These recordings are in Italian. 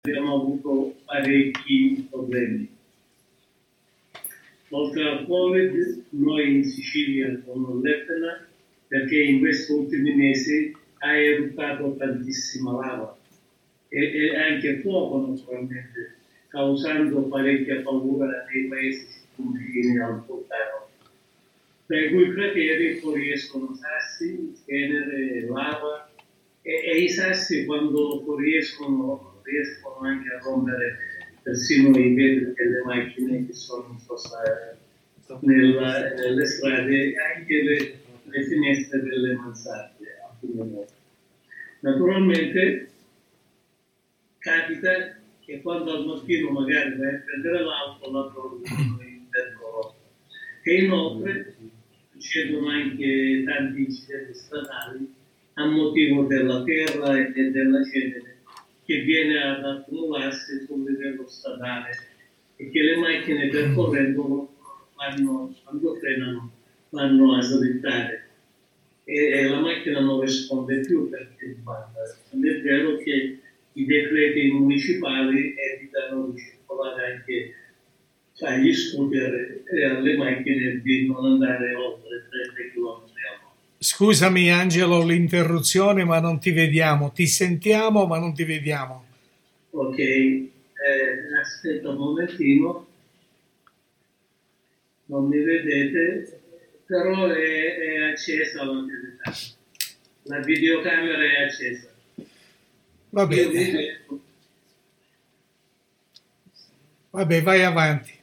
abbiamo avuto parecchi problemi. Oltre al Covid, noi in Sicilia con l'Etna, perché in questi ultimi mesi ha eruttato tantissima lava e anche fuoco naturalmente, causando parecchia paura nei paesi circumvicini al vulcano. Per cui crateri fuoriescono sassi, cenere, lava e i sassi quando fuoriescono riescono anche a rompere persino i vetri delle macchine che sono in sosta nelle strade e anche le finestre delle mansarde. Naturalmente capita che quando al mattino magari vai a prendere l'auto la trovi in percorso. E inoltre succedono anche tanti incidenti stradali a motivo della terra e della cenere che viene ad accumularsi sul livello stradale e che le macchine percorrendo quando frenano vanno a slittare e la macchina non risponde più perché sbaglia. È vero che i decreti municipali evitano di circolare anche agli scooter e alle macchine di non andare oltre 30 km all'ora. Scusami Angelo l'interruzione, ma non ti vediamo. Ti sentiamo, ma non ti vediamo. Ok, aspetta un momentino. Non mi vedete, però è accesa la telecamera. La videocamera è accesa. Va bene. Vabbè, vai avanti.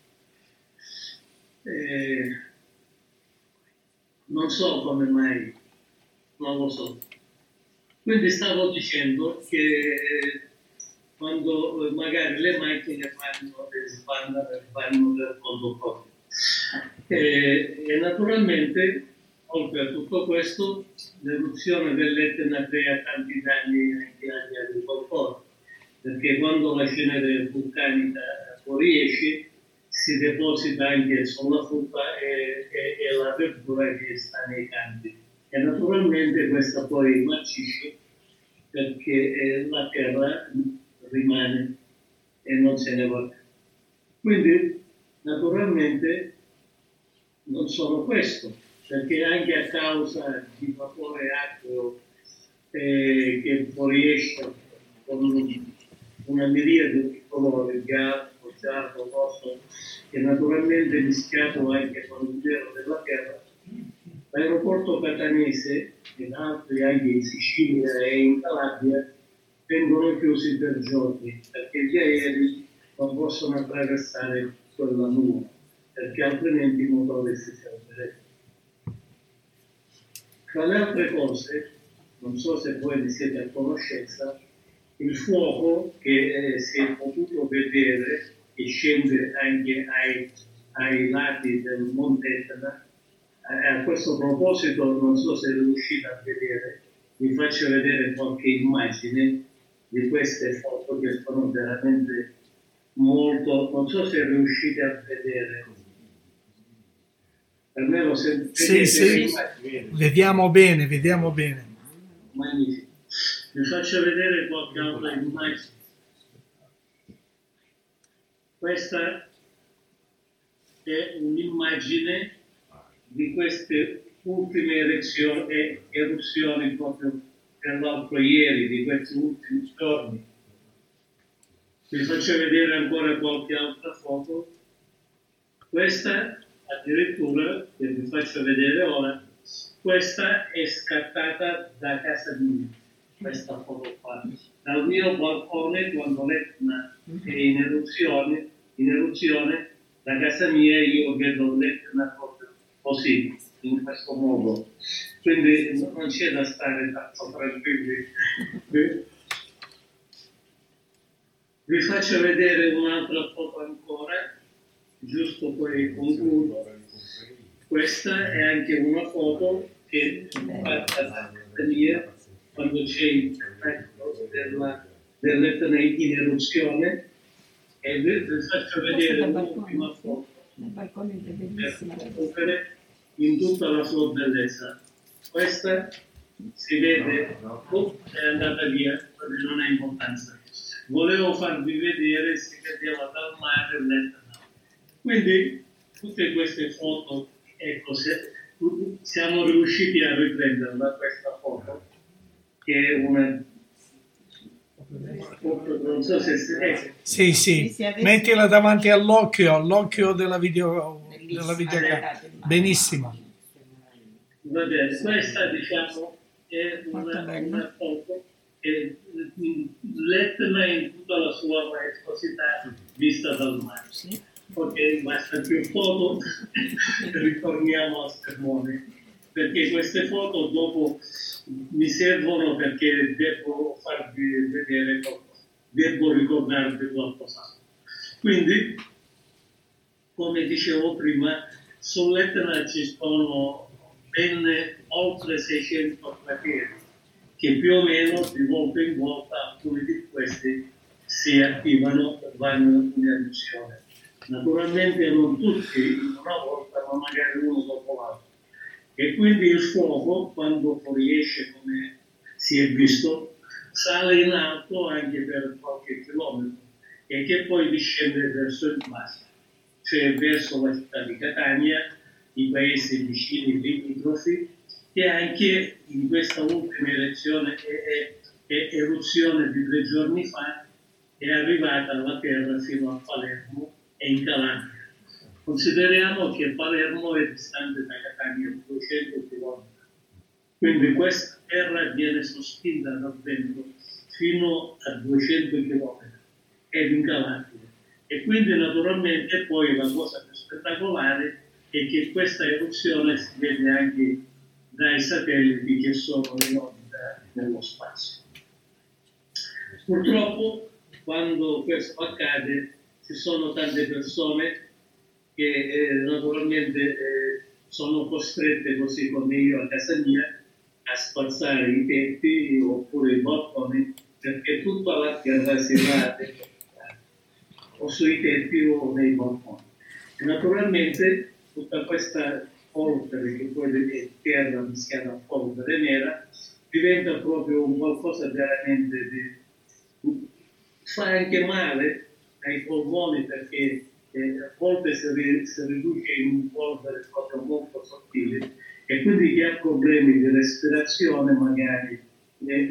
Non so come mai, non lo so. Quindi stavo dicendo che quando magari le macchine vanno per conto proprio. E naturalmente, oltre a tutto questo, l'eruzione dell'Etna crea tanti danni anche agli agricoltori, perché quando la cenere vulcanica fuoriesce si deposita anche sulla frutta e la verdura che sta nei campi. E naturalmente questa poi marcisce perché la terra rimane e non se ne va. Quindi naturalmente non solo questo, perché anche a causa di vapore acqueo che fuoriesce con una miriade di colori, bianco, giallo, rosso, che naturalmente è mischiato anche con il nero della terra, l'aeroporto catanese ed altri anche in Sicilia e in Calabria vengono chiusi per giorni, perché gli aerei non possono attraversare quella nuvola, perché altrimenti i motori si fermerebbero. Tra le altre cose, non so se voi ne siete a conoscenza, il fuoco che si è potuto vedere e scende anche ai lati del Monte Etna. A questo proposito, non so se riuscite a vedere, vi faccio vedere qualche immagine di queste foto che sono veramente molto, non so se riuscite a vedere. Almeno se sì. Vediamo bene. Magnifico. Vi faccio vedere qualche altra immagine. Questa è un'immagine di queste ultime eruzioni proprio per l'altro ieri, di questi ultimi giorni. Vi faccio vedere ancora qualche altra foto. Questa addirittura, che vi faccio vedere ora, questa è scattata da casa mia, questa foto qua. Dal mio balcone, quando l'Etna è in eruzione, da casa mia io vedo l'Etna proprio così, in questo modo. Quindi non c'è da stare tanto tranquilli. Vi faccio vedere un'altra foto ancora, giusto poi concludo. Questa è anche una foto che è fatta da casa mia quando c'è il dell'Etna in eruzione e vi faccio vedere un'ultima foto per concludere in tutta la sua bellezza. Questa si vede, è andata via, non ha importanza. volevo farvi vedere se vedeva dal mare l'Etna. Quindi tutte queste foto, ecco, siamo riusciti a riprenderla questa foto, che è una foto, non so se sì, mettila davanti all'occhio della videocamera. Benissimo. Va bene, questa diciamo è una foto che l'Etna in tutta la sua maestosità vista dal mare. Ok, basta più foto, ritorniamo al sermone, perché queste foto dopo mi servono perché devo farvi vedere qualcosa, devo ricordarvi qualcosa. Quindi, come dicevo prima, sull'Etna ci sono ben oltre 600 crateri, che più o meno di volta in volta alcuni di questi si attivano e vanno in eruzione. Naturalmente non tutti in una volta, ma magari uno dopo l'altro. E quindi il fuoco, quando fuoriesce, come si è visto, sale in alto anche per qualche chilometro e che poi discende verso il basso, cioè verso la città di Catania, i paesi vicini limitrofi, e anche in questa ultima eruzione di 3 giorni fa è arrivata alla terra fino a Palermo e in Calabria. Consideriamo che Palermo è distante da Catania 200 km, quindi questa terra viene sospinta dal vento fino a 200 km ed in Calabria. E quindi naturalmente poi la cosa più spettacolare è che questa eruzione si vede anche dai satelliti che sono in orbita nello spazio. Purtroppo quando questo accade ci sono tante persone che naturalmente sono costrette, così come io a casa mia, a spazzare i tetti oppure i balconi, perché tutta la terra si va o sui tetti o nei balconi. E naturalmente tutta questa polvere, che poi è terra mischiata a polvere nera, diventa proprio un qualcosa veramente fa anche male ai polmoni, perché a volte si riduce in un polvere proprio molto sottile, e quindi chi ha problemi di respirazione magari ne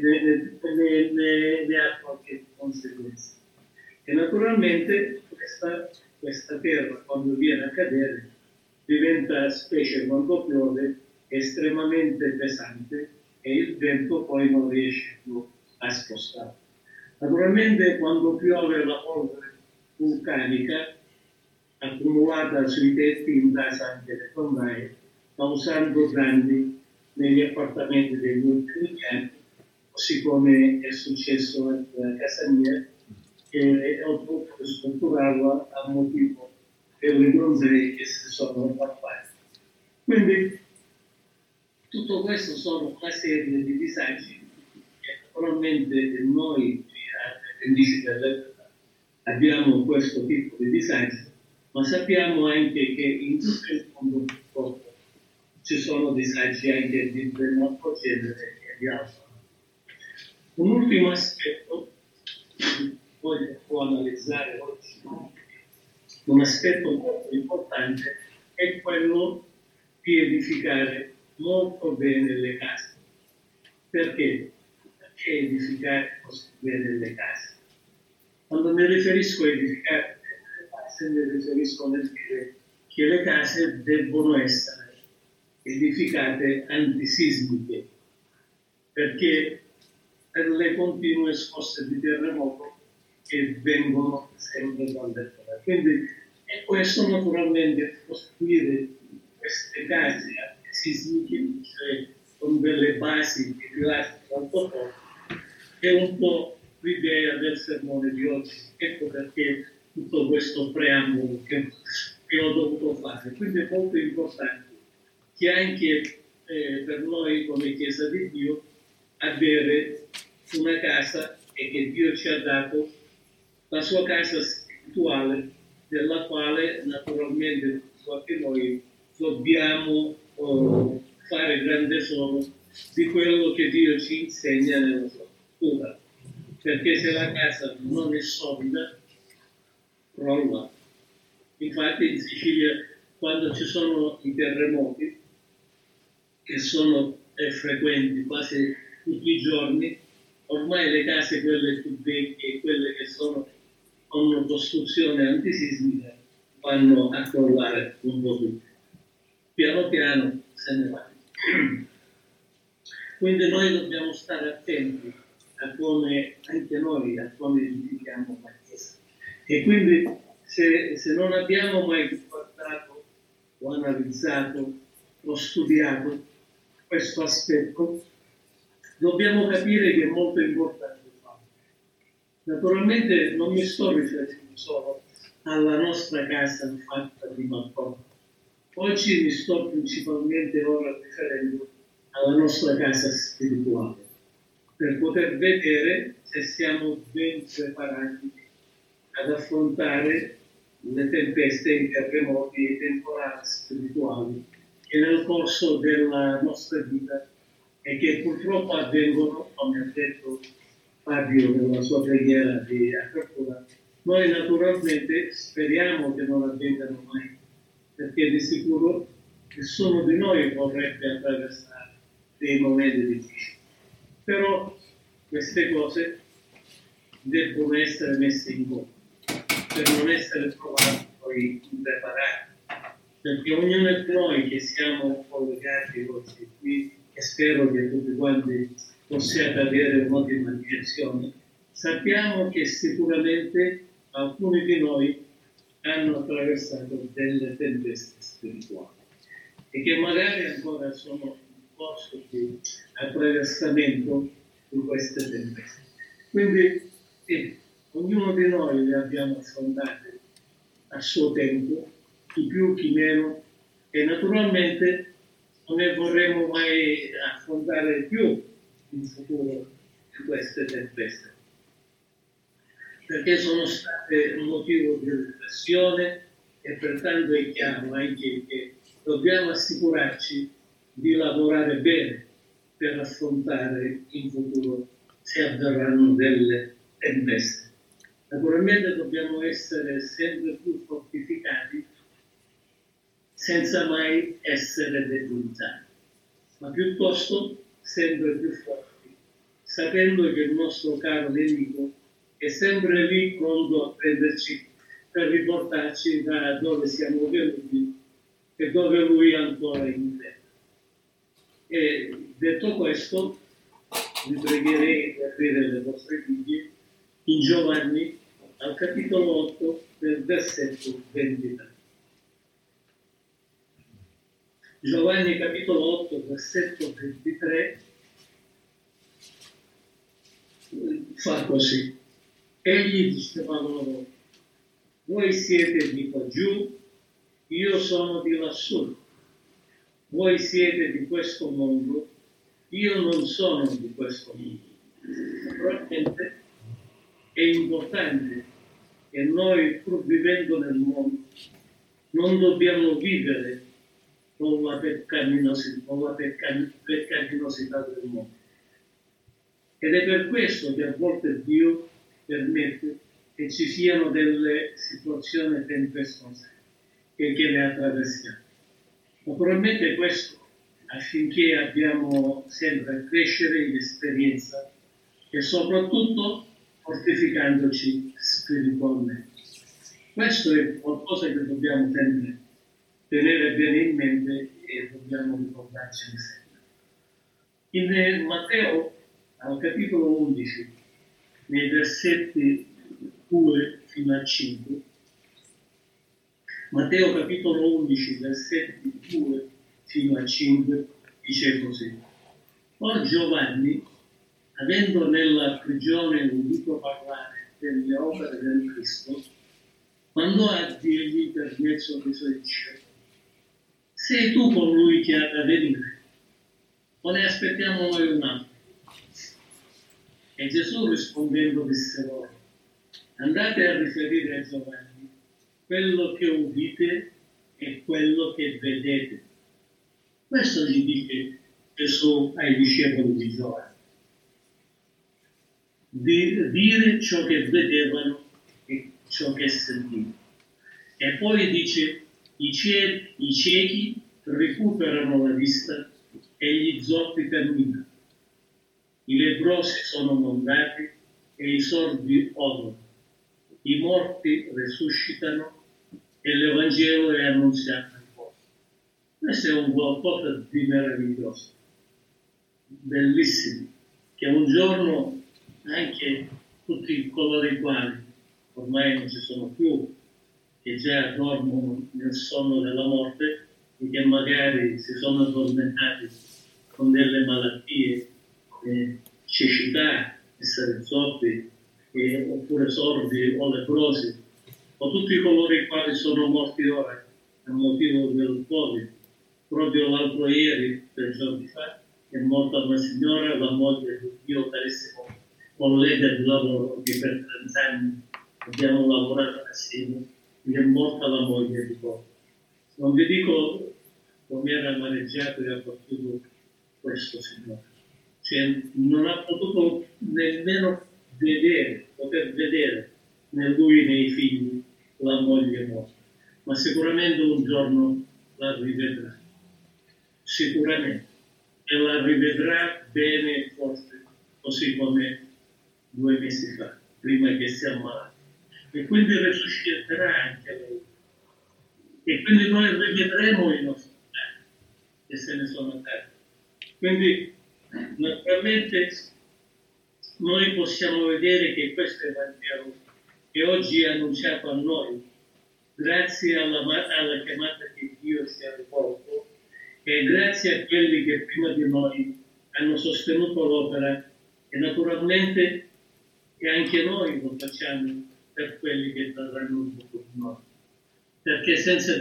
ha qualche conseguenza. E naturalmente questa terra, quando viene a cadere, diventa, specie quando piove, estremamente pesante e il vento poi non riesce più a spostare. Naturalmente quando piove la polvere vulcanica accumulata sui tetti intasa anche le fondaie, causando danni negli appartamenti degli ultimi anni, così come è successo a casa mia, e ho dovuto ristrutturarla a motivo delle bronzee che si sono fatte. Quindi tutto questo sono una serie di disagi che naturalmente noi appendici dell'Etna abbiamo questo tipo di disagi, ma sappiamo anche che in tutto il mondo purtroppo ci sono disagi anche del nostro genere e di altro. Un ultimo aspetto che può analizzare oggi, un aspetto molto importante, è quello di edificare molto bene le case. Perché? Perché edificare così bene le case? Quando mi riferisco a edificare le case, mi riferisco a dire che le case debbono essere edificate antisismiche, perché per le continue scosse di terremoto che vengono sempre dalle terre. Quindi questo naturalmente costruire queste case antisismiche, cioè con delle basi che pilastri molto forti, è un po' l'idea del sermone di oggi. Ecco perché tutto questo preambolo che ho dovuto fare. Quindi è molto importante che anche per noi come Chiesa di Dio avere una casa, e che Dio ci ha dato la sua casa spirituale, della quale naturalmente anche noi dobbiamo fare grande tesoro di quello che Dio ci insegna nella sua cultura. perché se la casa non è solida, crolla. Infatti in Sicilia, quando ci sono i terremoti, che sono frequenti quasi tutti i giorni, ormai le case, quelle più vecchie, quelle che hanno costruzione antisismica, vanno a crollare un po' tutte. Piano piano se ne va. Quindi noi dobbiamo stare attenti a come, anche noi, a come giudichiamo la Chiesa. E quindi se non abbiamo mai guardato o analizzato o studiato questo aspetto, dobbiamo capire che è molto importante farlo. Naturalmente non mi sto riferendo solo alla nostra casa fatta di mattoni. Oggi mi sto principalmente ora riferendo alla nostra casa spirituale, per poter vedere se siamo ben preparati ad affrontare le tempeste, i terremoti e i temporali spirituali che nel corso della nostra vita e che purtroppo avvengono, come ha detto Fabio nella sua preghiera di apertura. Noi naturalmente speriamo che non avvengano mai, perché di sicuro nessuno di noi vorrebbe attraversare dei momenti difficili. Però queste cose debbono essere messe in conto per non essere trovati poi impreparati, perché ognuno di noi che siamo collegati oggi qui, e spero che tutti quanti possiate avere un'ottima direzione, sappiamo che sicuramente alcuni di noi hanno attraversato delle tempeste spirituali e che magari ancora sono in corso di attraversamento di queste tempeste. Quindi ognuno di noi le abbiamo affrontate a suo tempo, chi più, chi meno, e naturalmente non ne vorremmo mai affrontare più in futuro di queste tempeste, perché sono state un motivo di riflessione e pertanto è chiaro anche che dobbiamo assicurarci di lavorare bene per affrontare in futuro se avverranno delle tempeste. Naturalmente dobbiamo essere sempre più fortificati senza mai essere debilitate, ma piuttosto sempre più forti, sapendo che il nostro caro nemico è sempre lì pronto a prenderci per riportarci da dove siamo venuti e dove lui ancora è in terra. E detto questo, vi pregherei di aprire le vostre Bibbie in Giovanni al capitolo 8 del versetto 23. Giovanni capitolo 8 versetto 23 fa così. Egli diceva loro: voi siete di qua giù, io sono di lassù. Voi siete di questo mondo, io non sono di questo mondo. Naturalmente è importante che noi, pur vivendo nel mondo, non dobbiamo vivere con la peccaminosità del mondo. Ed è per questo che a volte Dio permette che ci siano delle situazioni tempestose e che le attraversiamo. Naturalmente questo affinché abbiamo sempre a crescere in esperienza e soprattutto fortificandoci spiritualmente. Questo è qualcosa che dobbiamo sempre tenere bene in mente e dobbiamo ricordarci sempre. In Matteo, al capitolo 11, nei versetti 2 fino a 5, Matteo capitolo 11, versetti 2 fino a 5, dice così. Poi Giovanni, avendo nella prigione udito parlare delle opere del Cristo, mandò a dirgli per mezzo dei suoi discepoli: sei tu colui che ha da venire, o ne aspettiamo noi un altro? E Gesù rispondendo disse loro: andate a riferire a Giovanni quello che udite e quello che vedete. Questo gli dice Gesù ai discepoli di Giovanni. di dire ciò che vedevano e ciò che sentivano. E poi dice, i ciechi recuperano la vista e gli zoppi camminano, i leprosi sono mondati e i sordi odono, i morti resuscitano e l'Evangelo è annunziato ai popoli. Questo è un qualcosa di meraviglioso, bellissimo, che un giorno anche tutti coloro i quali ormai non ci sono più, che già dormono nel sonno della morte e che magari si sono addormentati con delle malattie, cecità, essere zoppi, oppure sordi o leprosi, o tutti coloro i quali sono morti ora a motivo del Covid. Proprio l'altro ieri, 3 giorni fa, è morta una signora, la moglie di un mio carissimo collega di lavoro che per 30 anni abbiamo lavorato assieme, gli è morta la moglie di poco. Non vi dico come era amareggiato e ha battuto questo signore. Cioè, non ha potuto nemmeno poter vedere né lui né i figli la moglie morta, ma sicuramente un giorno la rivedrà, sicuramente, e la rivedrà bene e forte, così come 2 mesi fa, prima che si ammalati, e quindi risusciterà anche lei, e quindi noi rivedremo i nostri cari che se ne sono andati. Quindi naturalmente noi possiamo vedere che questo Evangelo che oggi è annunciato a noi, grazie alla chiamata che Dio ci ha rivolto e grazie a quelli che prima di noi hanno sostenuto l'opera, e naturalmente che anche noi lo facciamo per quelli che verranno dopo di noi. Perché senza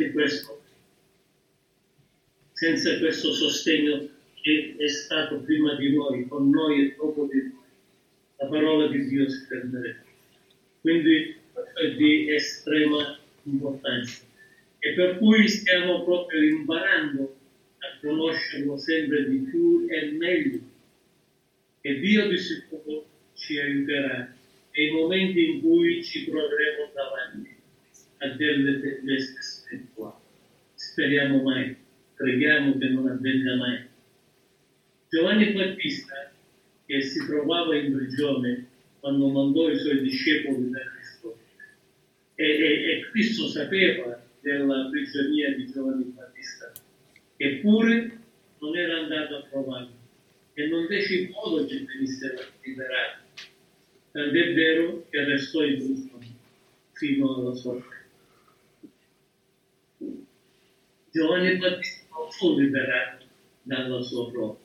questo sostegno che è stato prima di noi, con noi e dopo di noi, la parola di Dio si fermerebbe. Quindi è di estrema importanza, e per cui stiamo proprio imparando a conoscerlo sempre di più e meglio, e Dio di sicuro ci aiuterà nei momenti in cui ci troveremo davanti a delle tempeste spirituali. Speriamo mai, preghiamo che non avvenga mai. Giovanni Battista, che si trovava in prigione quando mandò i suoi discepoli da Cristo, e Cristo sapeva della prigionia di Giovanni Battista, eppure non era andato a trovarlo e non fece in modo che venisse liberato. Tant'è vero che restò in prigione fino alla sua morte. Giovanni Battista non fu liberato dalla sua prova,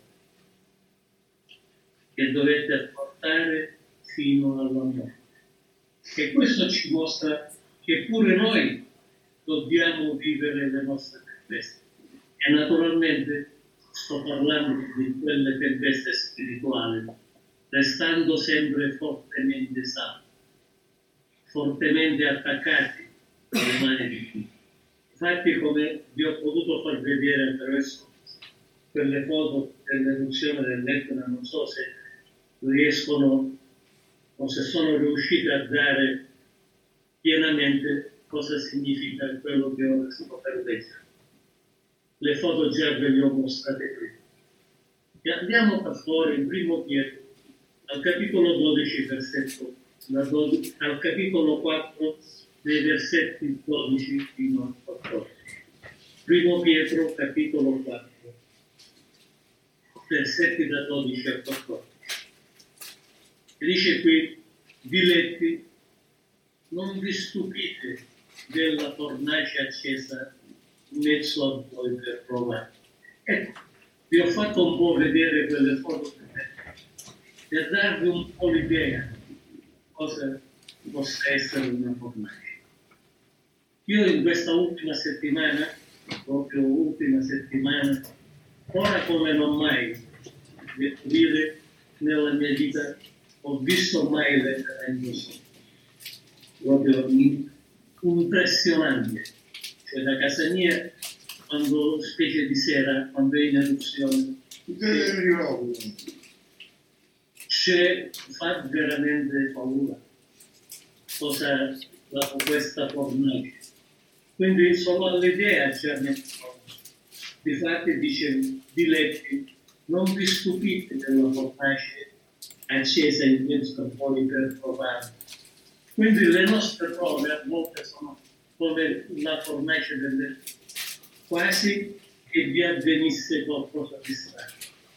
che dovette affrontare fino alla morte. E questo ci mostra che pure noi dobbiamo vivere le nostre tempeste. E naturalmente sto parlando di quelle tempeste spirituali, restando sempre fortemente saldi, fortemente attaccati alle mani di Dio. Infatti, come vi ho potuto far vedere attraverso quelle foto dell'eruzione dell'Etna, non so se riescono o se sono riusciti a dare pienamente cosa significa quello che ora sto per leggere. Le foto già ve le ho mostrate prima. E andiamo a fuori in Primo Pietro, al capitolo 12, al capitolo 4, dei versetti 12 fino a 14. Primo Pietro, capitolo 4, versetti da 12 a 14. E dice qui, diletti, non vi stupite della fornace accesa in mezzo a voi per provare. Ecco, vi ho fatto un po' vedere quelle foto per darvi un po' l'idea di cosa possa essere una fornace. Io in questa ultima settimana, proprio ultima settimana, ora come non mai, devo dire, nella mia vita ho visto mai letteralmente proprio impressionante. Cioè da casa mia, quando specie di sera, quando è in eruzione, fa veramente paura questa fornace. Quindi solo all'idea ci hanno paura. Difatti dice diletti, non vi stupite della fornace accesa in questo poi per provare. Quindi le nostre prove a volte sono come la fornace delle quasi che vi avvenisse qualcosa di strano.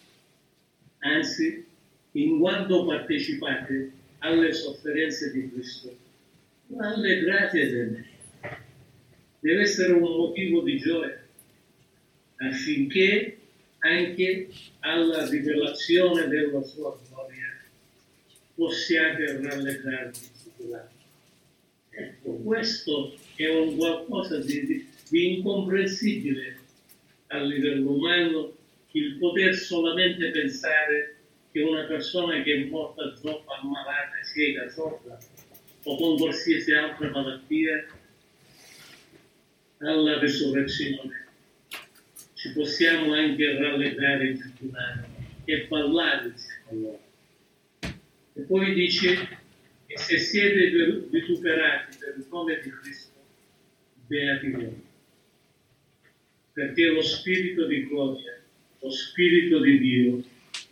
Anzi, in quanto partecipate alle sofferenze di Cristo, allegratevi. Deve essere un motivo di gioia affinché anche alla rivelazione della sua gloria possiate rallegrarvi. Ecco, questo è un qualcosa di incomprensibile a livello umano, il poter solamente pensare che una persona che è morta zoppa, ammalata, cieca, sorda o con qualsiasi altra malattia, alla risurrezione ci possiamo anche rallegrare e giubilare e ballare insieme a loro. E poi dice, e se siete vituperati per il nome di Cristo, beati voi, perché lo Spirito di gloria, lo Spirito di Dio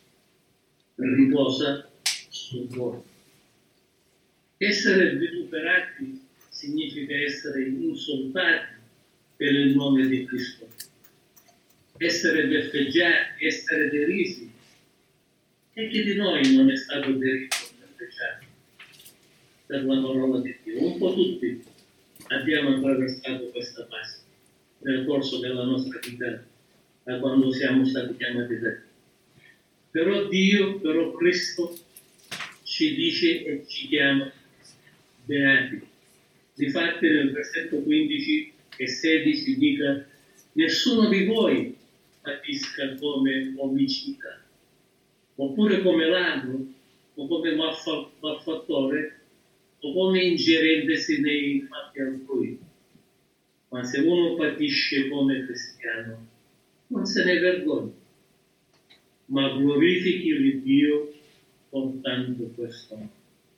riposa sul cuore. Essere vituperati significa essere insultati per il nome di Cristo, essere beffeggiati, essere derisi. E chi di noi non è stato deriso e beffeggiato per la parola di Dio? Un po' tutti abbiamo attraversato questa fase nel corso della nostra vita, da quando siamo stati chiamati da Dio. Però Dio, però Cristo ci dice e ci chiama beati. Difatti nel versetto 15 e 16 dica: nessuno di voi patisca come omicida, oppure come ladro, o come malfattore, o come ingerendesi nei fatti altrui. Ma se uno patisce come cristiano, non se ne vergogna, ma glorifichi il Dio portando questo nome.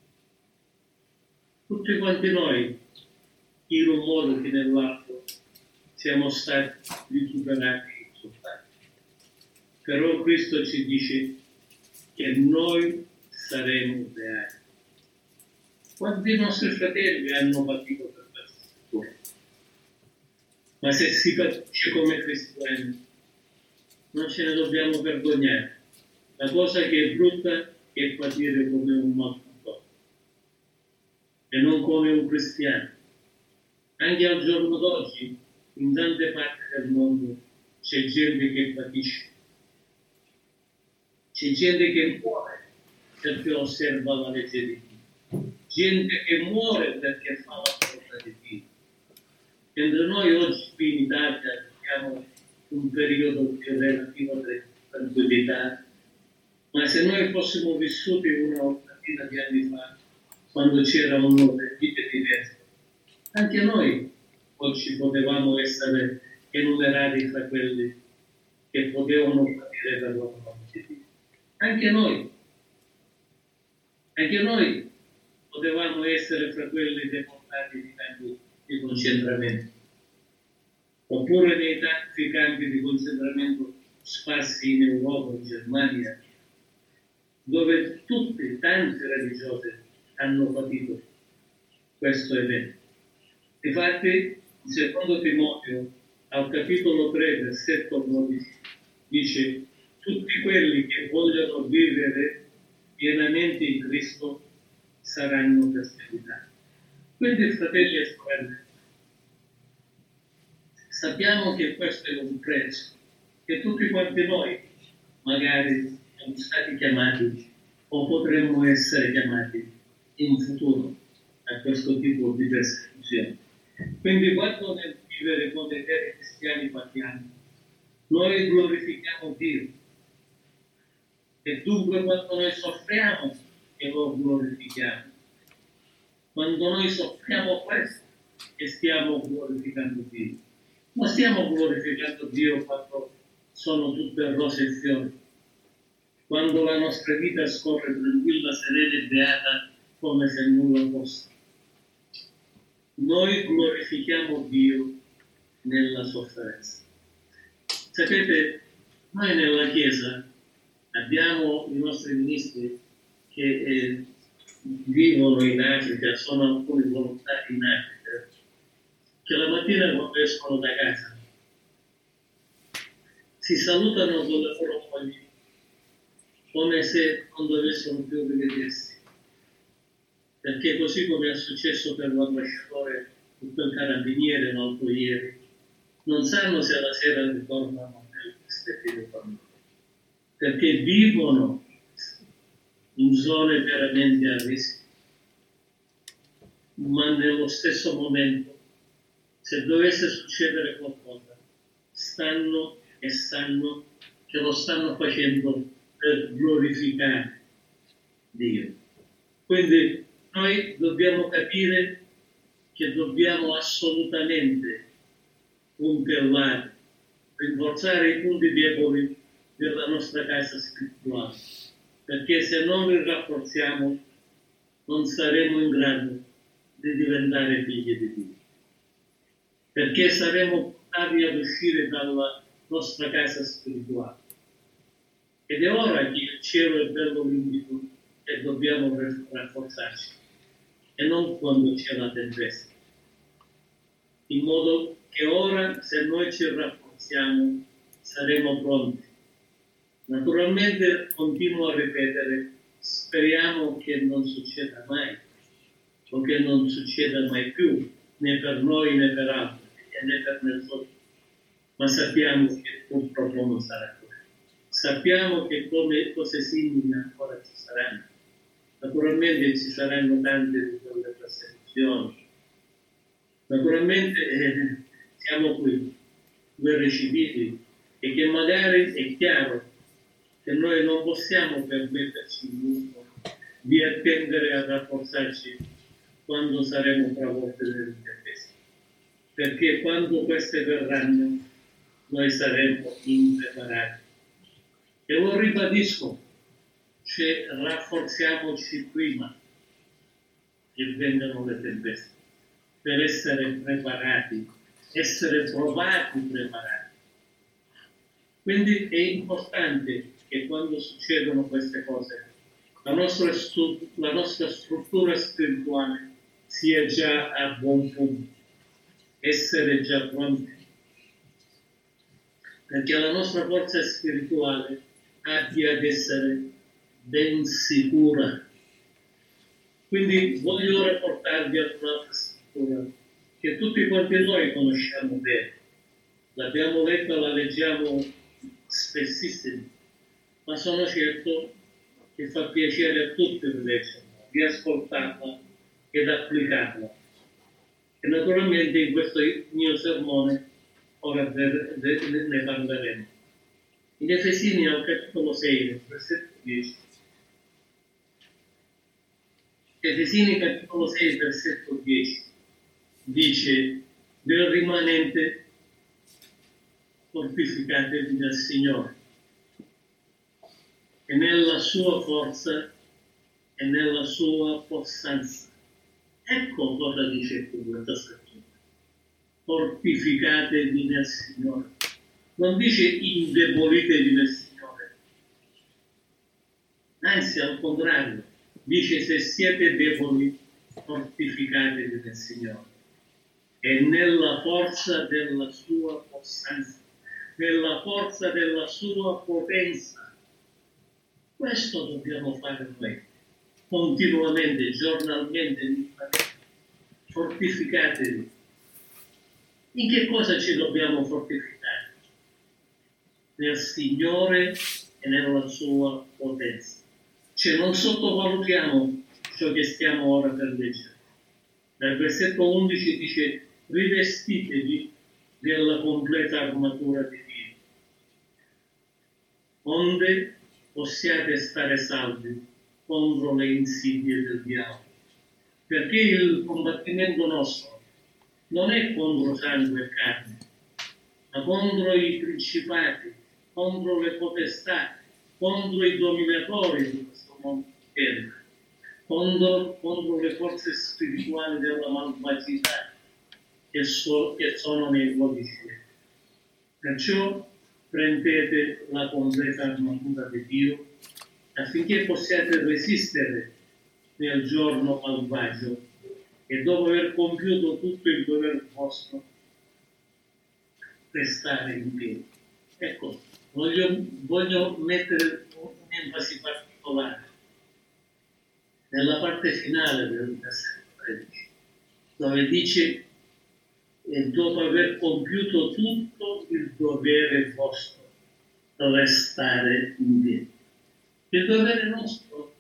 Tutti quanti noi, chi in un modo chi nell'altro, siamo stati vituperati e insultati. Però Cristo ci dice che noi saremo beati. Quanti nostri fratelli hanno patito per questo? Ma se si patisce come cristiani, non ce ne dobbiamo vergognare. La cosa che è brutta è patire come un malfattore e non come un cristiano. Anche al giorno d'oggi, in tante parti del mondo, c'è gente che patisce. C'è gente che muore perché osserva la legge di Dio. Gente che muore perché fa la volontà di Dio. Mentre noi oggi qui in Italia abbiamo un periodo di relativa tranquillità, ma se noi fossimo vissuti una ottantina di anni fa, quando c'era un vita diverso, anche noi oggi potevamo essere enumerati fra quelli che potevano patire per la parola di Dio. Anche noi potevamo essere fra quelli deportati di campi di concentramento, oppure nei tanti campi di concentramento sparsi in Europa, in Germania, dove tutti, tanti religiosi, hanno patito questo evento. Infatti, in secondo Timoteo, al capitolo 3, versetto 12, dice: tutti quelli che vogliono vivere pienamente in Cristo saranno perseguitati. Quindi, fratelli e sorelle, sappiamo che questo è un prezzo che tutti quanti noi magari siamo stati chiamati o potremmo essere chiamati in futuro a questo tipo di persecuzione. Quindi quando nel vivere come veri cristiani parliamo, noi glorifichiamo Dio, e dunque quando noi soffriamo e lo glorifichiamo. Quando noi soffriamo questo e stiamo glorificando Dio. Non stiamo glorificando Dio quando sono tutte rose e fiori, quando la nostra vita scorre tranquilla, serena e beata come se nulla fosse. Noi glorifichiamo Dio nella sofferenza. Sapete, noi nella Chiesa abbiamo i nostri ministri che vivono in Africa, sono alcuni volontari in Africa, che la mattina quando escono da casa si salutano con le loro mogli come se non dovessero più rivedersi. Perché così come è successo per l'ambasciatore o quel carabiniere l'altro ieri, non sanno se la sera ritornano nelle rispettive famiglie, perché vivono in zone veramente a rischio. Ma nello stesso momento, se dovesse succedere qualcosa, sanno che lo stanno facendo per glorificare Dio. Quindi noi dobbiamo capire che dobbiamo assolutamente puntellare, rinforzare i punti deboli della nostra casa spirituale, perché se non li rafforziamo non saremo in grado di diventare figli di Dio, perché saremo portati ad uscire dalla nostra casa spirituale. Ed è ora che il cielo è bello limpido e dobbiamo rafforzarci, e non quando c'è la tempesta. In modo che ora, se noi ci rafforziamo, saremo pronti. Naturalmente, continuo a ripetere, speriamo che non succeda mai, o che non succeda mai più, né per noi né per altri, né per nessuno. Ma sappiamo che purtroppo non sarà così. Sappiamo che cose simili ancora ci saranno. Naturalmente ci saranno tante di quelle persecuzioni. Naturalmente siamo qui, guerre civili, e che magari è chiaro che noi non possiamo permetterci di attendere a rafforzarci quando saremo travolti dalle tempeste. Perché quando queste verranno, noi saremo impreparati. E lo ribadisco, rafforziamoci prima che vengano le tempeste, per essere preparati, essere provati preparati. Quindi è importante che quando succedono queste cose, la nostra struttura spirituale sia già a buon punto, essere già pronti, perché la nostra forza spirituale abbia ad essere ben sicura. Quindi voglio ora portarvi ad un'altra struttura che tutti quanti noi conosciamo bene. L'abbiamo letta, la leggiamo spessissimo, ma sono certo che fa piacere a tutti vedercela, di ascoltarla ed applicarla. E naturalmente in questo mio sermone ora ne parleremo. In Efesini al capitolo 6, versetto 10. Efesini capitolo 6, versetto 10 dice: del rimanente fortificatevi nel Signore e nella sua forza e nella sua possanza. Ecco cosa dice qui questa scrittura: fortificatevi nel Signore. Non dice indebolitevi nel Signore, anzi al contrario, dice se siete deboli fortificatevi nel Signore e nella forza della sua possanza, nella forza della sua potenza. Questo dobbiamo fare noi, continuamente, giornalmente, fortificatevi. In che cosa ci dobbiamo fortificare? Nel Signore e nella sua potenza. Cioè non sottovalutiamo ciò che stiamo ora per leggere. Dal versetto 11 dice: rivestitevi della completa armatura di Dio, onde possiate stare salvi contro le insidie del diavolo. Perché il combattimento nostro non è contro sangue e carne, ma contro i principati, contro le potestà, contro i dominatori di questo mondo terreno, contro le forze spirituali della malvagità che sono nei luoghi celesti. Perciò prendete la completa armatura di Dio affinché possiate resistere nel giorno malvagio e dopo aver compiuto tutto il dovere vostro restare in piedi. Ecco, voglio mettere un'enfasi particolare nella parte finale del versetto 13, dove dice e dopo aver compiuto tutto il dovere vostro restare in piedi. Il dovere nostro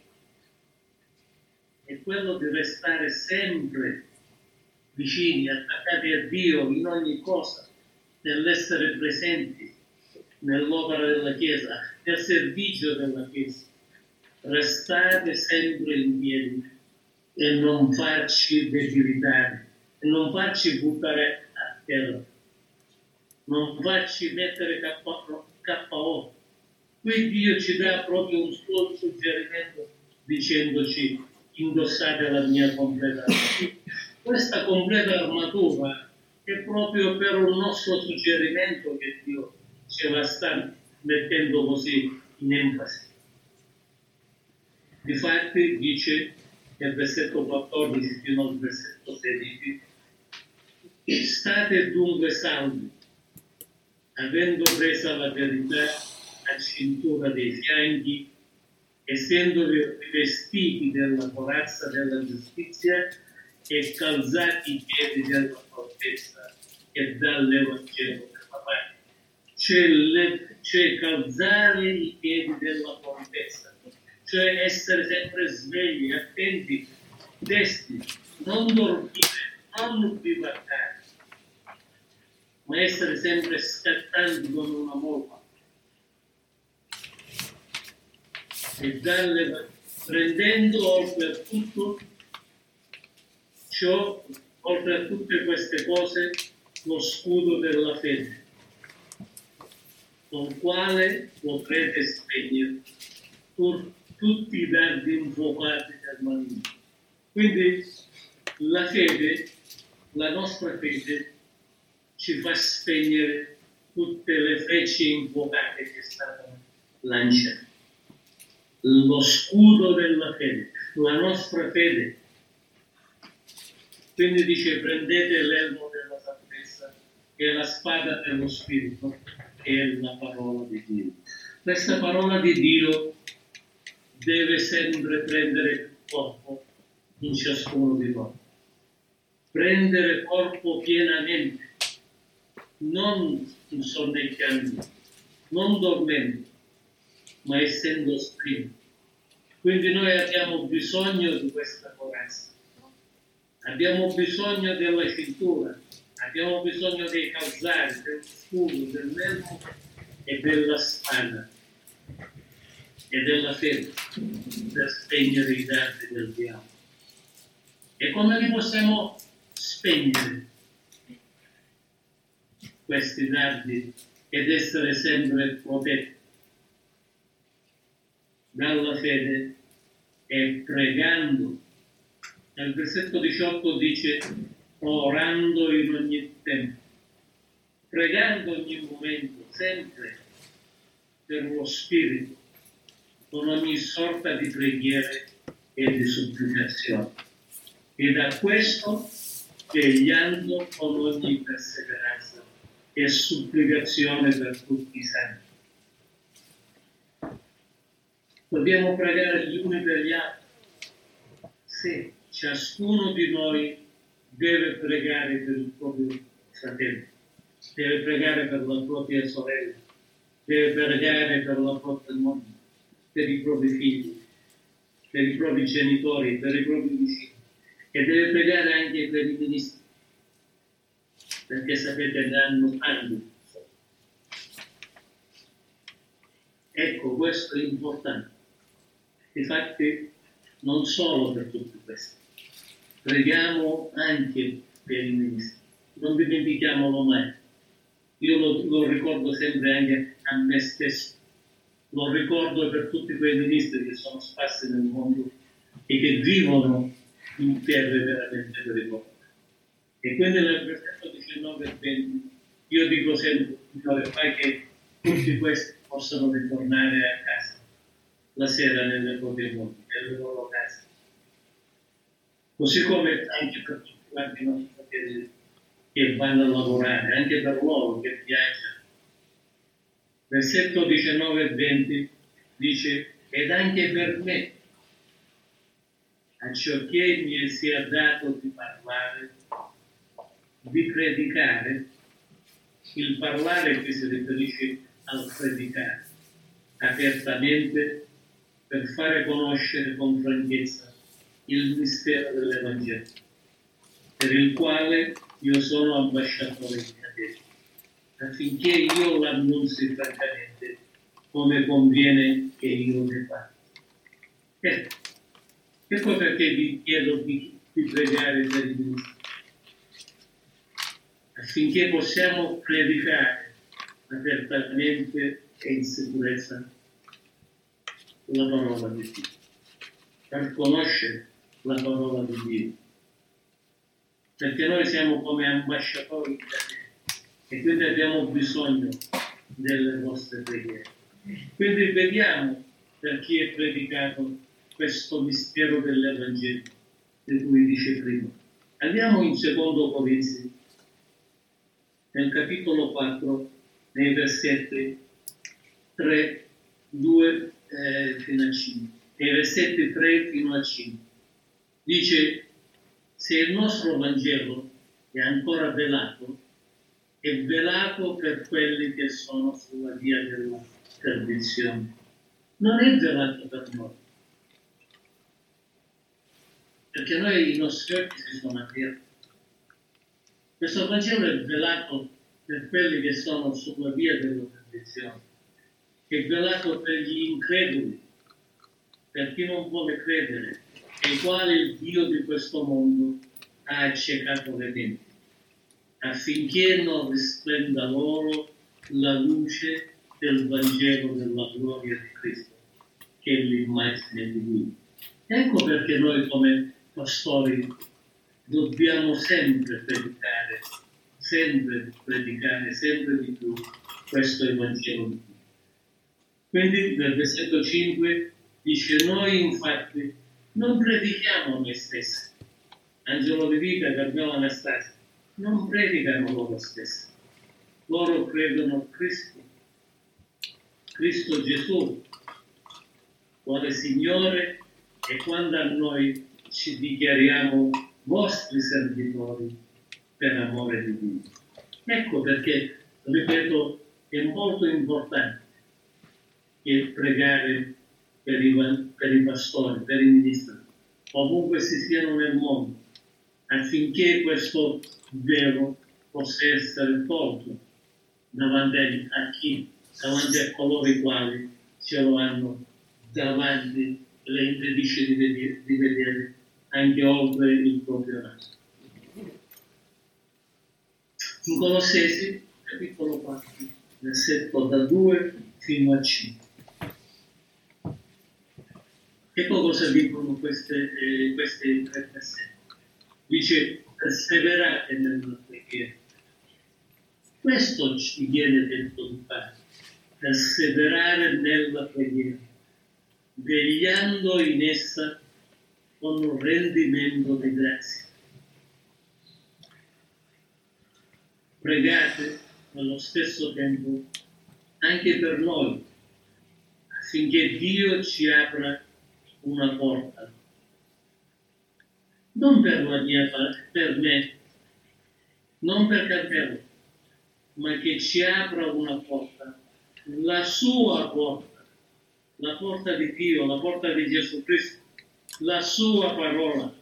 è quello di restare sempre vicini, attaccati a Dio in ogni cosa, nell'essere presenti nell'opera della Chiesa, nel servizio della Chiesa. Restare sempre in piedi e non farci debilitare, e non farci buttare a terra, non farci mettere KO. Qui Dio ci dà proprio un suo suggerimento dicendoci indossate la mia completa armatura. Questa completa armatura è proprio per un nostro suggerimento che Dio ce la sta mettendo così in enfasi. Difatti dice nel versetto 14 fino al versetto 16: state dunque salvi, avendo presa la verità a cintura dei fianchi, essendovi rivestiti della corazza della giustizia e calzati i piedi della fortezza che dà l'Evangelo della pace. Cioè calzare i piedi della fortezza, cioè essere sempre svegli, attenti, desti, non dormire, non bivaccare, ma essere sempre scattanti come una molpa. E prendendo oltre a tutto ciò, oltre a tutte queste cose, lo scudo della fede, con quale potrete spegnere tutti i dardi infuocati del maligno. Quindi la fede, la nostra fede, ci fa spegnere tutte le frecce infuocate che stanno lanciate. Lo scudo della fede, la nostra fede. Quindi dice prendete l'elmo della salvezza che è la spada dello Spirito, che è la parola di Dio. Questa parola di Dio deve sempre prendere corpo in ciascuno di noi. Prendere corpo pienamente, non sonnecchiando, non dormendo, ma essendo spinti. Quindi noi abbiamo bisogno di questa corazza, abbiamo bisogno della cintura, abbiamo bisogno dei calzari, dello scudo, dell'elmo e della spada e della fede per spegnere i dardi del diavolo. E come li possiamo spegnere questi dardi ed essere sempre protetti? Dalla fede e pregando. Nel versetto 18 dice orando in ogni tempo, pregando ogni momento, sempre per lo Spirito, con ogni sorta di preghiere e di supplicazione. E da questo vegliando con ogni perseveranza e supplicazione per tutti i santi. Dobbiamo pregare gli uni per gli altri. Sì, ciascuno di noi deve pregare per il proprio fratello, deve pregare per la propria sorella, deve pregare per la propria moglie, per i propri figli, per i propri genitori, per i propri vicini, e deve pregare anche per i ministri, perché sapete che hanno tanti. Ecco, questo è importante. Infatti, non solo per tutti questi, preghiamo anche per i ministri, non dimentichiamolo mai. Io lo ricordo sempre anche a me stesso. lo ricordo per tutti quei ministri che sono sparsi nel mondo e che vivono in terre veramente pericolose. E quindi nel versetto 19 e 20 io dico sempre, Signore, fai che tutti questi possano ritornare a casa la sera nelle proprie mogli, nelle loro case. Così come anche per tutti quanti i nostri fratelli che vanno a lavorare, anche per loro che viaggiano. Versetto 19 e 20 dice, ed anche per me, a ciò che mi sia dato di parlare, di predicare, il parlare che si riferisce al predicare, apertamente per fare conoscere con franchezza il mistero dell'Evangelo, per il quale io sono ambasciatore di Cadete, affinché io l'annunzi francamente come conviene che io ne faccia. Ecco perché vi chiedo di pregare per i ministri, affinché possiamo predicare apertamente e in sicurezza la parola di Dio, per conoscere la parola di Dio. Perché noi siamo come ambasciatori di Dio e quindi abbiamo bisogno delle vostre preghiere. Quindi vediamo per chi è predicato questo mistero dell'Evangelo di cui dice prima. Andiamo in secondo Corinzi, nel capitolo 4, nei versetti 3, 2 fino a 5. Nei versetti 3 fino a 5. Dice, se il nostro Vangelo è ancora velato, è velato per quelli che sono sulla via della perdizione. Non è velato per noi. Perché noi i nostri occhi si sono aperti. Questo Vangelo è velato per quelli che sono sulla via della perdizione, è velato per gli increduli, per chi non vuole credere, ai quali il Dio di questo mondo ha accecato le menti, affinché non risplenda loro la luce del Vangelo della gloria di Cristo, che è l'immagine di Lui. Ecco perché noi come pastori dobbiamo sempre predicare sempre di più questo Evangelo di Dio. Quindi nel versetto 5 dice, noi infatti non predichiamo noi stessi. Angelo di Vita e Carmela Anastasia non predicano loro stessi. Loro credono Cristo Gesù, quale Signore, e quando a noi ci dichiariamo vostri servitori per amore di Dio. Ecco perché, ripeto, è molto importante che pregare per i pastori, per i ministri, ovunque si siano nel mondo, affinché questo velo possa essere tolto davanti a coloro i quali ce lo hanno davanti, le impedisce di vedere anche oltre il proprio naso. In Colossesi, capitolo 4, versetto da 2 fino a 5. Ecco cosa dicono questi tre versetti. Dice, perseverate nella preghiera. Questo ci viene detto di fare, perseverare nella preghiera, vegliando in essa con un rendimento di grazia. Pregate allo stesso tempo anche per noi, affinché Dio ci apra una porta. Non per me, non per Carmelo, ma che ci apra una porta, la sua porta, la porta di Dio, la porta di Gesù Cristo, la sua parola,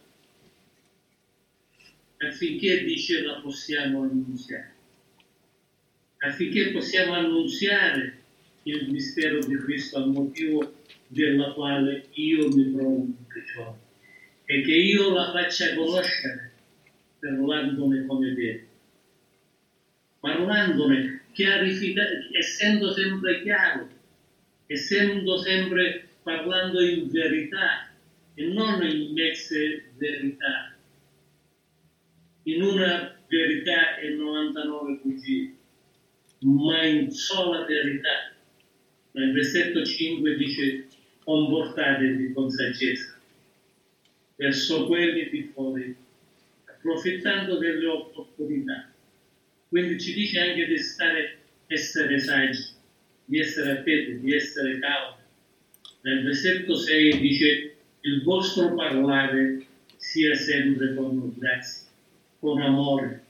affinché dice la possiamo annunziare, affinché possiamo annunziare il mistero di Cristo al motivo della quale io mi trovo in prigione e che io la faccia conoscere parlandone come vero, parlandone, essendo sempre chiaro, essendo sempre parlando in verità e non in mezze verità, in una verità e 99 bugie, ma in sola verità. Nel versetto 5 dice: comportatevi con saggezza verso quelli di fuori, approfittando delle opportunità. Quindi ci dice anche di essere saggi, di essere attenti, di essere cauti. Nel versetto 6 dice: il vostro parlare sia sempre con grazia, con amore,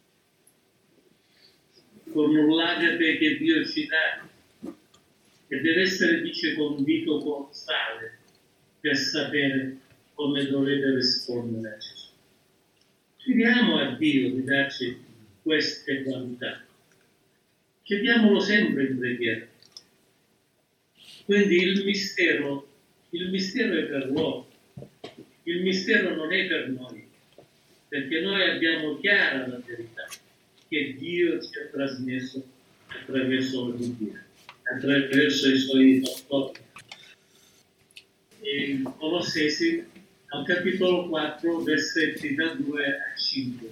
con un l'agape che Dio ci dà, e deve essere, dice, convinto con sale per sapere come dovete rispondere a Gesù. Chiediamo a Dio di darci queste qualità. Chiediamolo sempre in preghiera. Quindi il mistero è per loro. Il mistero non è per noi, perché noi abbiamo chiara la verità che Dio ci ha trasmesso attraverso la Bibbia, attraverso i suoi pastori. In Colossesi, al capitolo 4, versetti da 2 a 5.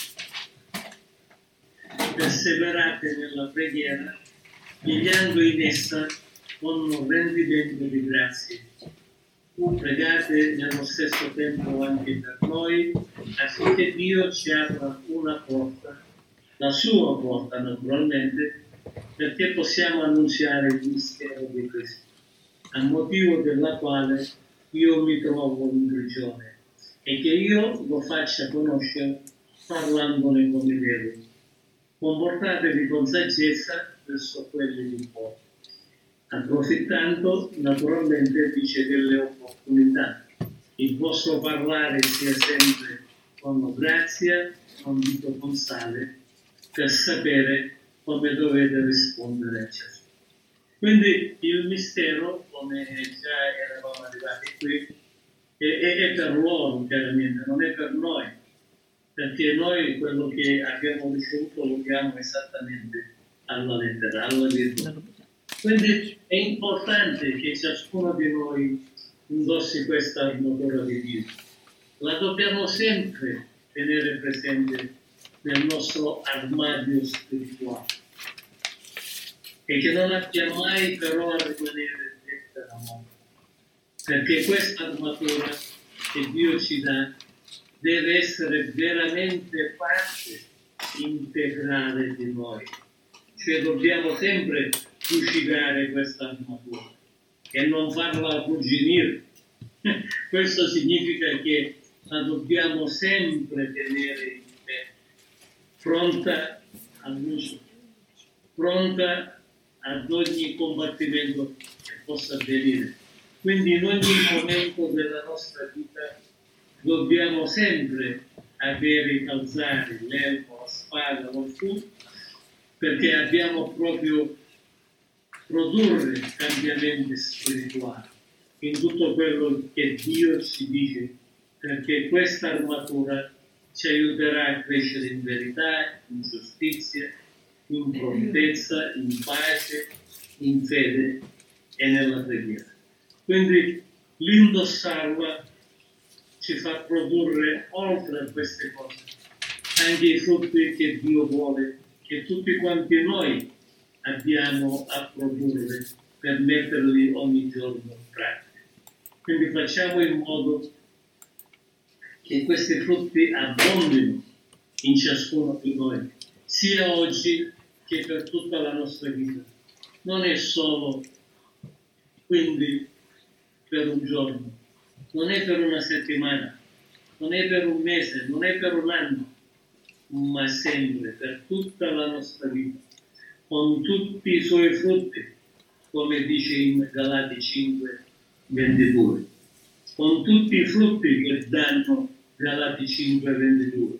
Perseverate nella preghiera, pigliando in essa con un rendimento di grazie. Pregate nello stesso tempo anche per noi, affinché Dio ci apra una porta, la sua porta naturalmente, perché possiamo annunziare il mistero di Cristo, a motivo della quale io mi trovo in prigione, e che io lo faccia conoscere parlandone come devo. Comportatevi con saggezza verso quelli di fuori, approfittando naturalmente, dice, delle opportunità. Il vostro parlare sia sempre con grazia, non dico con sale, per sapere come dovete rispondere a Gesù. Quindi il mistero, come già eravamo arrivati qui, è per loro, chiaramente, non è per noi, perché noi quello che abbiamo ricevuto lo diamo esattamente alla lettera, alla virgola. Quindi è importante che ciascuno di noi indossi questa armatura di Dio. La dobbiamo sempre tenere presente nel nostro armadio spirituale, e che non abbia mai però a rimanere lettera morta, perché questa armatura che Dio ci dà deve essere veramente parte integrale di noi, cioè dobbiamo sempre lucidare questa armatura e non farla arrugginire. Questo significa che la dobbiamo sempre tenere in mente, pronta all'uso, pronta ad ogni combattimento che possa avvenire. Quindi in ogni momento della nostra vita dobbiamo sempre avere i calzari, l'elmo, la spada, lo scudo, perché abbiamo proprio produrre cambiamenti spirituali in tutto quello che Dio ci dice, perché questa armatura ci aiuterà a crescere in verità, in giustizia, in prontezza, in pace, in fede e nella preghiera. Quindi l'indossarla ci fa produrre, oltre a queste cose, anche i frutti che Dio vuole che tutti quanti noi abbiamo a produrre per metterli ogni giorno in pratica. Quindi facciamo in modo che questi frutti abbondino in ciascuno di noi, sia oggi che per tutta la nostra vita. Non è solo quindi per un giorno, non è per una settimana, non è per un mese, non è per un anno, ma sempre per tutta la nostra vita, con tutti i suoi frutti, come dice in Galati 5, 22, con tutti i frutti che danno Galati 5, 22,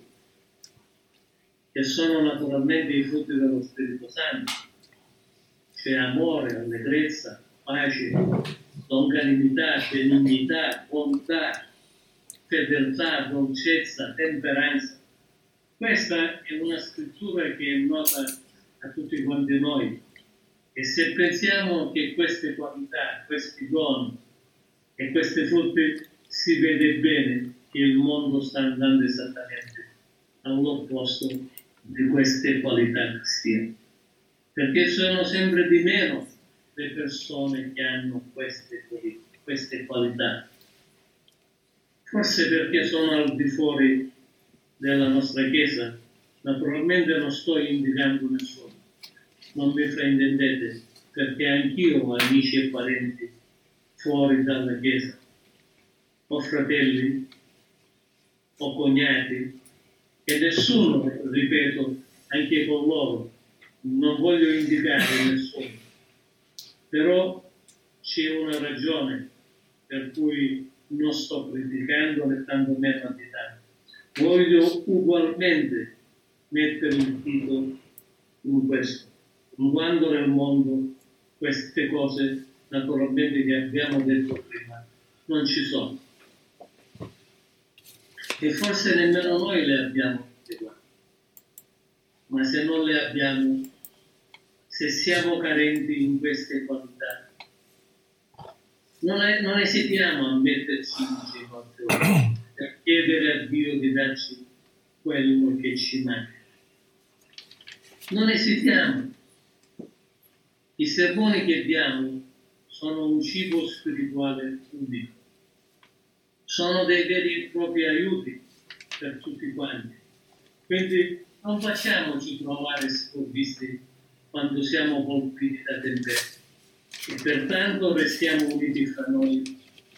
che sono naturalmente i frutti dello Spirito Santo, cioè amore, allegrezza, pace, longanimità, benignità, bontà, fedeltà, dolcezza, temperanza. Questa è una scrittura che è nota a tutti quanti noi, E se pensiamo che queste qualità, questi doni e queste frutte si vede bene che il mondo sta andando esattamente all'opposto di queste qualità cristiane, perché sono sempre di meno le persone che hanno queste qualità, forse perché sono al di fuori della nostra Chiesa. Naturalmente non sto indicando nessuno, non mi fraintendete, perché anch'io ho amici e parenti fuori dalla Chiesa, ho fratelli, ho cognati, e nessuno, ripeto, anche con loro, non voglio indicare nessuno, però c'è una ragione per cui non sto criticando né tantomeno additando. Voglio ugualmente mettere il dito in questo, quando nel mondo queste cose, naturalmente, che abbiamo detto prima, non ci sono. E forse nemmeno noi le abbiamo tutte qua. Ma se non le abbiamo, se siamo carenti in queste qualità, non esitiamo a metterci in ginocchio per chiedere a Dio di darci quello che ci manca. Non esitiamo. I sermoni che diamo sono un cibo spirituale unico. Sono dei veri e propri aiuti per tutti quanti. Quindi non facciamoci trovare sprovvisti quando siamo colpiti da tempeste, e pertanto restiamo uniti fra noi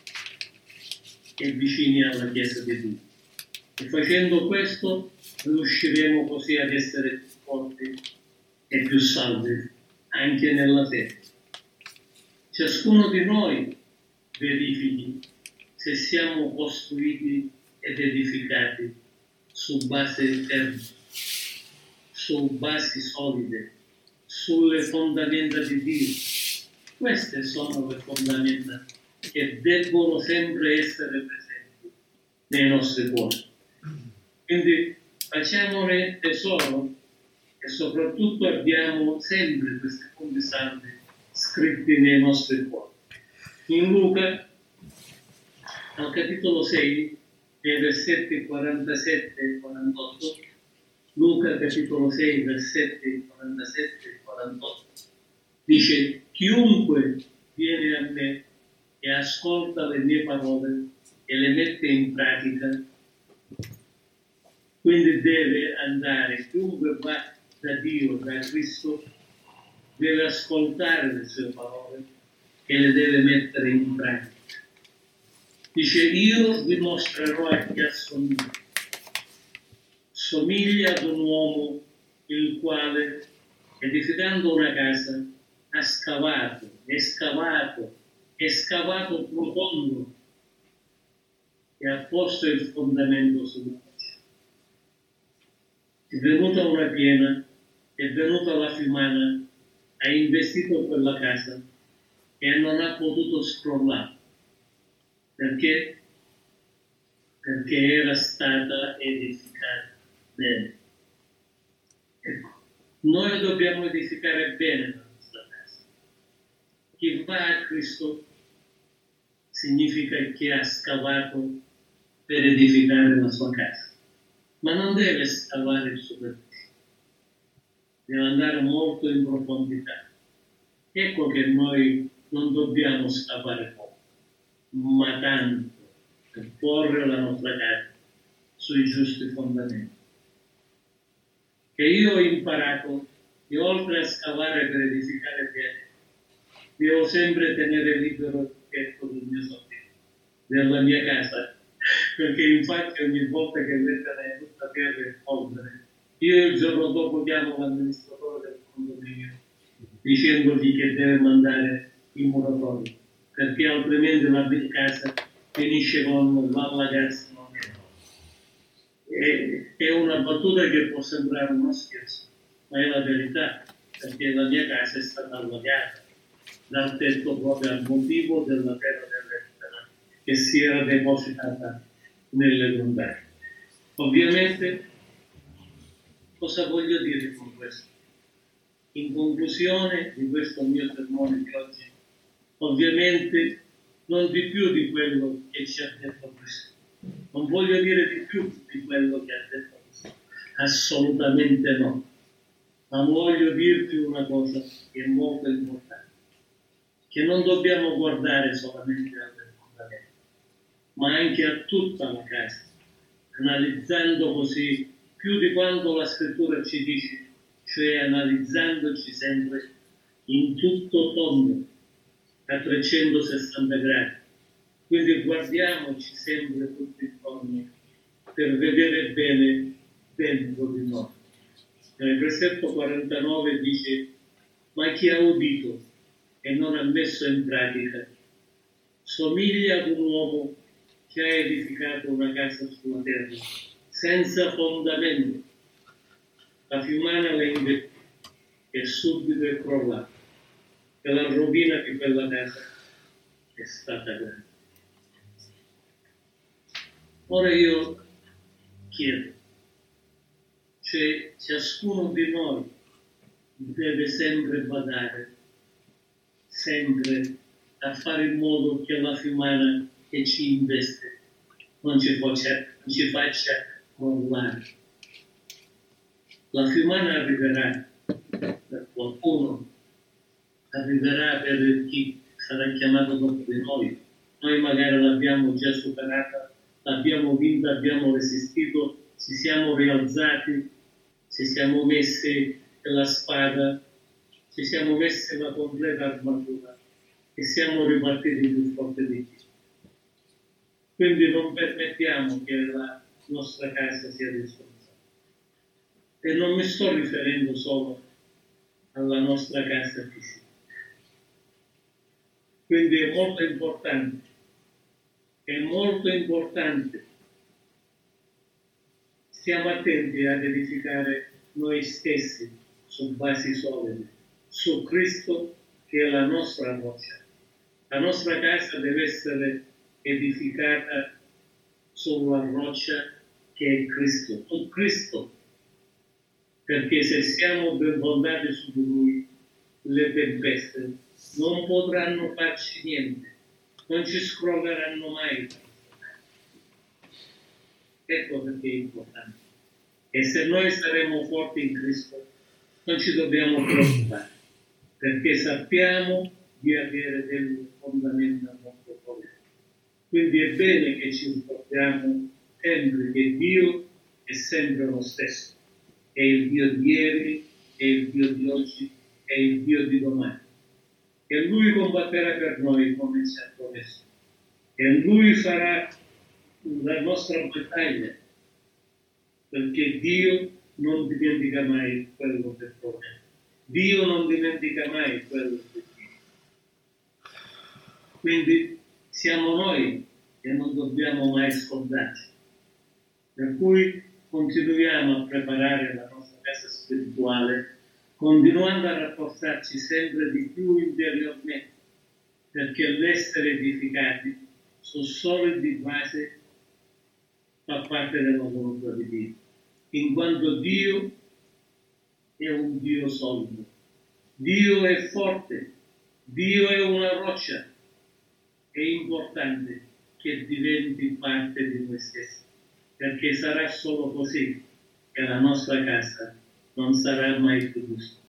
e vicini alla Chiesa di Dio. E facendo questo riusciremo così ad essere più forti e più saldi anche nella fede. Ciascuno di noi verifichi se siamo costruiti ed edificati su basi ferme, su basi solide, sulle fondamenta di Dio. Queste sono le fondamenta che debbono sempre essere presenti nei nostri cuori. Quindi facciamone tesoro e soprattutto abbiamo sempre questi punti saldi scritti nei nostri cuori. In Luca, al capitolo 6, nei versetti 47 e 48, Luca capitolo 6, versetti 47 e 48, dice: chiunque viene a me e ascolta le mie parole e le mette in pratica, quindi deve andare, chiunque va da Dio, da Cristo, deve ascoltare le sue parole e le deve mettere in pratica. Dice: io vi mostrerò a chi assomiglia. Somiglia ad un uomo il quale, edificando una casa, ha scavato profondo e ha posto il fondamento sulla roccia. È venuta una piena, è venuta la fiumana, ha investito quella casa e non ha potuto scrollare. Perché? Perché era stata edificata bene. Ecco, noi dobbiamo edificare bene la nostra casa. Chi va a Cristo significa che ha scavato per edificare la sua casa, ma non deve scavare in superficie, deve andare molto in profondità. Ecco che noi non dobbiamo scavare poco, ma tanto, per porre la nostra casa sui giusti fondamenti. Che io ho imparato che oltre a scavare per edificare bene, devo sempre tenere libero il tetto del mio soffitto, della mia casa, perché infatti ogni volta che mettere tutta terra e polvere, io il giorno dopo chiamo l'amministratore del condominio dicendogli che deve mandare il muratore, perché altrimenti la mia casa finisce con l'allagarsi. È una battuta che può sembrare uno scherzo, ma è la verità, perché la mia casa è stata allagata dal tetto proprio al motivo della terra dell'eterna che si era depositata nelle montagne. Ovviamente, cosa voglio dire con questo? In conclusione di questo mio sermone di oggi, ovviamente non di più di quello che ci ha detto Gesù. Non voglio dire di più di quello che ha detto Gesù, assolutamente no. Ma voglio dirti una cosa che è molto importante, che non dobbiamo guardare solamente alle fondamenta, ma anche a tutta la casa, analizzando così più di quanto la scrittura ci dice, cioè analizzandoci sempre in tutto tondo, a 360 gradi. Quindi guardiamoci sempre tutti intorno per vedere bene dentro di noi. Nel versetto 49 dice: ma chi ha udito e non ha messo in pratica somiglia ad un uomo che ha edificato una casa sulla terra senza fondamento. La fiumana venne e subito è crollata, e la rovina di quella casa è stata grande. Ora io chiedo, cioè ciascuno di noi deve sempre badare, sempre a fare in modo che la fiumana che ci investe non ci faccia crollare. La fiumana arriverà per qualcuno, arriverà per chi sarà chiamato dopo di noi. Noi magari l'abbiamo già superata, l'abbiamo vinta, abbiamo resistito, ci siamo rialzati, ci siamo messi la spada, ci siamo messi la completa armatura e siamo ripartiti più forti di Dio. Quindi non permettiamo che la nostra casa sia distrutta. E non mi sto riferendo solo alla nostra casa fisica. Quindi è molto importante, stiamo attenti ad edificare noi stessi su basi solide, su Cristo che è la nostra roccia. La nostra casa deve essere edificata sulla roccia che è Cristo, su Cristo, perché se siamo ben fondati su di Lui, le tempeste non potranno farci niente, non ci scrolleranno mai. Ecco perché è importante. E se noi saremo forti in Cristo, non ci dobbiamo preoccupare, perché sappiamo di avere delle fondamenta molto solide. Quindi è bene che ci ricordiamo sempre che Dio è sempre lo stesso. È il Dio di ieri, è il Dio di oggi, è il Dio di domani. E Lui combatterà per noi come ci ha promesso. E Lui farà la nostra battaglia, perché Dio non dimentica mai quello che promette. Dio non dimentica mai quello che dice. Quindi siamo noi che non dobbiamo mai scordarci. Per cui continuiamo a preparare la nostra casa spirituale, continuando a rafforzarci sempre di più interiormente, perché l'essere edificati su solidi base fa parte della volontà di Dio, in quanto Dio è un Dio solido, Dio è forte, Dio è una roccia. È importante che diventi parte di noi stessi, perché sarà solo così che la nostra casa non sarà mai più giusta.